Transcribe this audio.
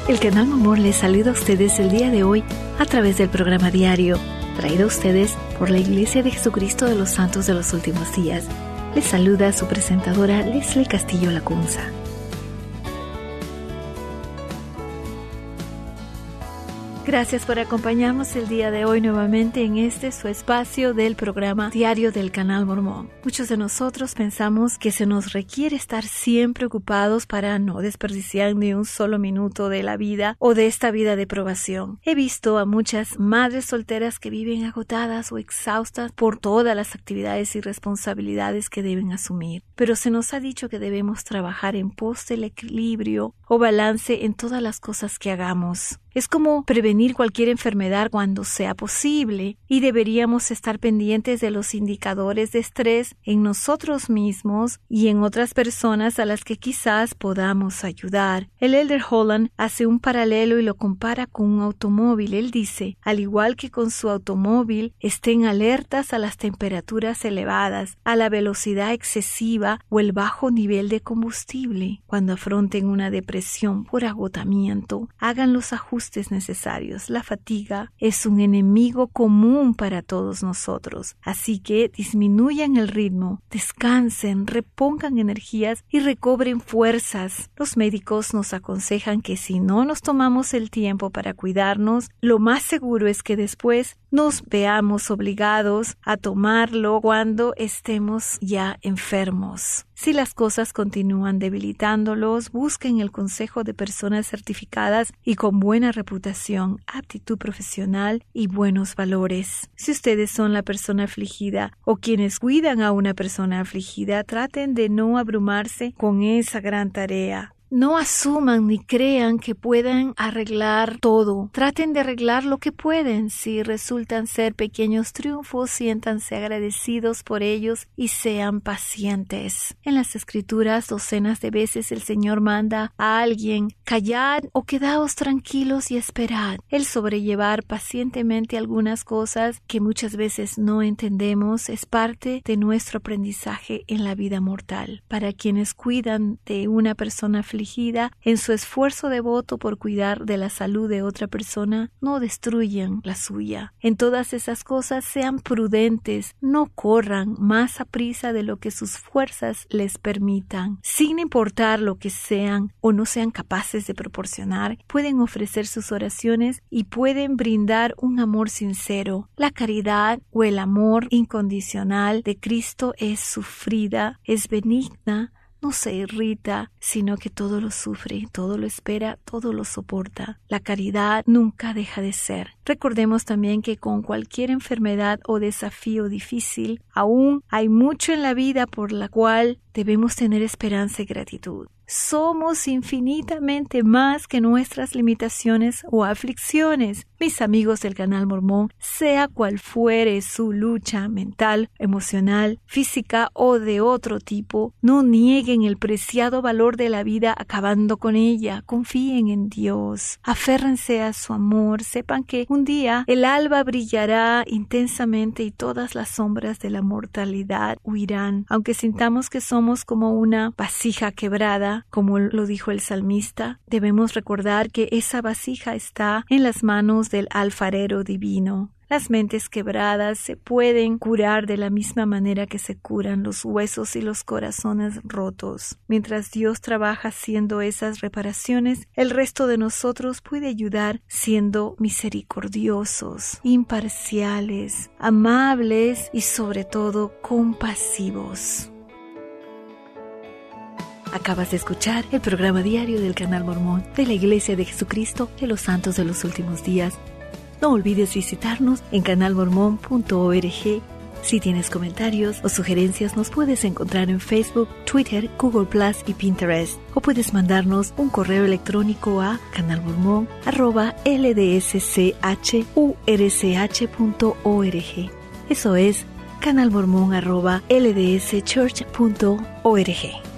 El Canal Mormón les saluda a ustedes el día de hoy a través del programa diario, traído a ustedes por la Iglesia de Jesucristo de los Santos de los Últimos Días. Les saluda su presentadora Leslie Castillo Lacunza. Gracias por acompañarnos el día de hoy nuevamente en este su espacio del programa diario del Canal Mormón. Muchos de nosotros pensamos que se nos requiere estar siempre ocupados para no desperdiciar ni un solo minuto de la vida o de esta vida de probación. He visto a muchas madres solteras que viven agotadas o exhaustas por todas las actividades y responsabilidades que deben asumir. Pero se nos ha dicho que debemos trabajar en pos del equilibrio o balance en todas las cosas que hagamos. Es como prevenir cualquier enfermedad cuando sea posible y deberíamos estar pendientes de los indicadores de estrés en nosotros mismos y en otras personas a las que quizás podamos ayudar. El Elder Holland hace un paralelo y lo compara con un automóvil. Él dice, al igual que con su automóvil, estén alertas a las temperaturas elevadas, a la velocidad excesiva o el bajo nivel de combustible. Cuando afronten una depresión por agotamiento, hagan los ajustes necesarios. La fatiga es un enemigo común para todos nosotros, así que disminuyan el ritmo, descansen, repongan energías y recobren fuerzas. Los médicos nos aconsejan que si no nos tomamos el tiempo para cuidarnos, lo más seguro es que después nos veamos obligados a tomarlo cuando estemos ya enfermos. Si las cosas continúan debilitándolos, busquen el consejo de personas certificadas y con buena reputación, aptitud profesional y buenos valores. Si ustedes son la persona afligida o quienes cuidan a una persona afligida, traten de no abrumarse con esa gran tarea. No asuman ni crean que puedan arreglar todo. Traten de arreglar lo que pueden. Si resultan ser pequeños triunfos, siéntanse agradecidos por ellos y sean pacientes. En las Escrituras, docenas de veces el Señor manda a alguien: callad o quedaos tranquilos y esperad. El sobrellevar pacientemente algunas cosas que muchas veces no entendemos es parte de nuestro aprendizaje en la vida mortal. Para quienes cuidan de una persona afligida, en su esfuerzo devoto por cuidar de la salud de otra persona, no destruyan la suya. En todas esas cosas sean prudentes, no corran más aprisa de lo que sus fuerzas les permitan. Sin importar lo que sean o no sean capaces de proporcionar, pueden ofrecer sus oraciones y pueden brindar un amor sincero. La caridad o el amor incondicional de Cristo es sufrida, es benigna, no se irrita, sino que todo lo sufre, todo lo espera, todo lo soporta. La caridad nunca deja de ser. Recordemos también que con cualquier enfermedad o desafío difícil, aún hay mucho en la vida por la cual debemos tener esperanza y gratitud. Somos infinitamente más que nuestras limitaciones o aflicciones. Mis amigos del Canal Mormón, sea cual fuere su lucha mental, emocional, física o de otro tipo, no nieguen el preciado valor de la vida acabando con ella. Confíen en Dios, aférrense a su amor, sepan que un día el alba brillará intensamente y todas las sombras de la mortalidad huirán. Aunque sintamos que somos como una vasija quebrada, como lo dijo el salmista, debemos recordar que esa vasija está en las manos del alfarero divino. Las mentes quebradas se pueden curar de la misma manera que se curan los huesos y los corazones rotos. Mientras Dios trabaja haciendo esas reparaciones, el resto de nosotros puede ayudar siendo misericordiosos, imparciales, amables y sobre todo compasivos. Acabas de escuchar el programa diario del Canal Mormón de la Iglesia de Jesucristo de los Santos de los Últimos Días. No olvides visitarnos en canalmormon.org. Si tienes comentarios o sugerencias, nos puedes encontrar en Facebook, Twitter, Google Plus y Pinterest. O puedes mandarnos un correo electrónico a canalmormon@ldshurch.org. Eso es canalmormon@ldschurch.org.